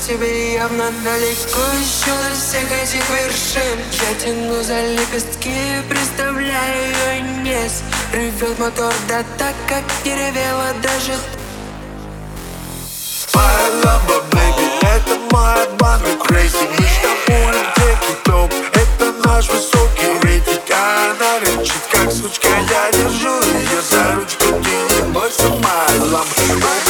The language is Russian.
тебе явно далеко еще до всех этих вершин. Я тяну за лепестки, представляю ее нес. Ревет мотор, да так, как не ревела даже. Моя ламба, бэйби, это мой обман, мы crazy. Мы штампуем треки топ, это наш высокий рейтинг. А она рычит, как сучка, я держу ее за ручку. Ты не бойся, моя ламба.